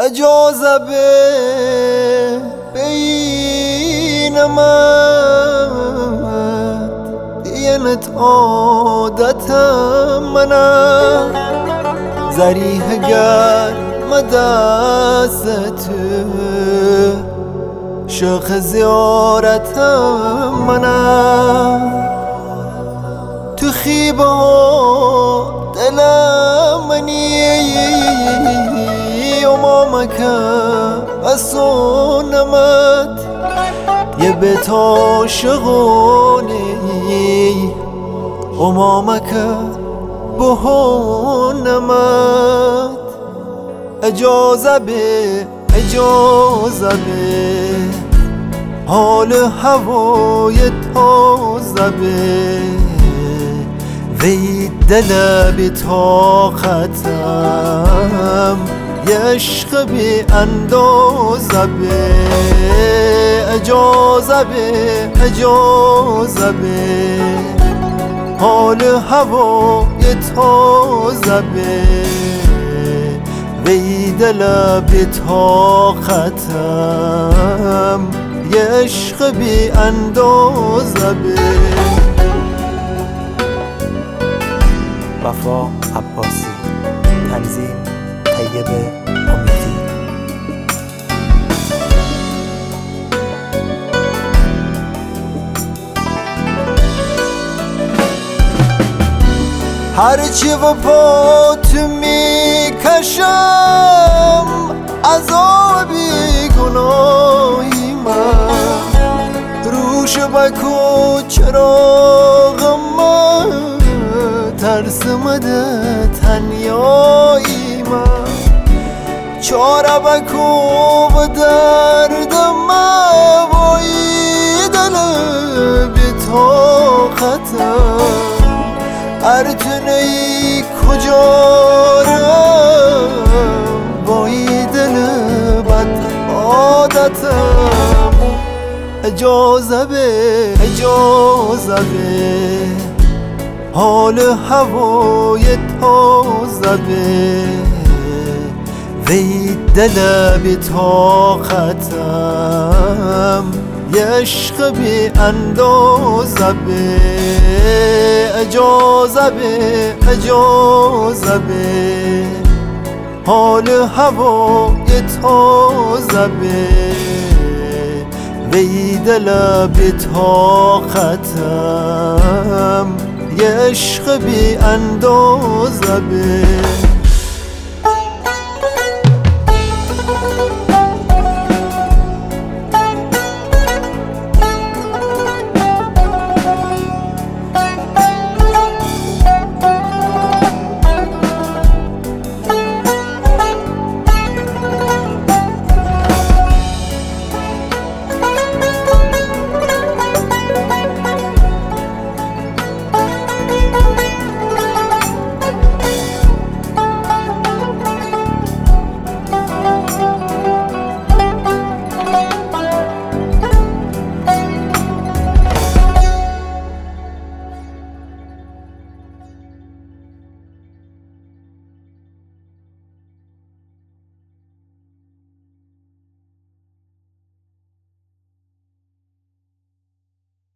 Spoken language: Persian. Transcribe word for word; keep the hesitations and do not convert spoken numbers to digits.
اجازه بینمت دینت عادتم منم زریح گرم دست تو شوق زیارتم منم تو خیبه ها دلم منی امامکم اسونمت یه بیت عاشقونی امامکم بهونمت اجازه به اجازه به حال هوای تازه به وی دل بی طاقتم یه عشق بی اندازه به اجازه به اجازه به حال هوای تازه به وی دل بی طاقتم یه عشق بی اندازه به وفا عباسی، تنظیم طیب امیدی. هرچی وفا تو میکشم عذابی گناهی من روش بکو چراغ من ترس مده تنیایی من چاره بکو و درد من وای دل بی طاقتم ارتنی کجا رم وای دل بد عادتم اجازه به اجازه به حال هوای تازه به وی دل بی طاقتم یه عشق بی اندازه به اجازه به اجازه به حال هوای تازه به وی دل بی طاقتم یه عشق بی اندازه به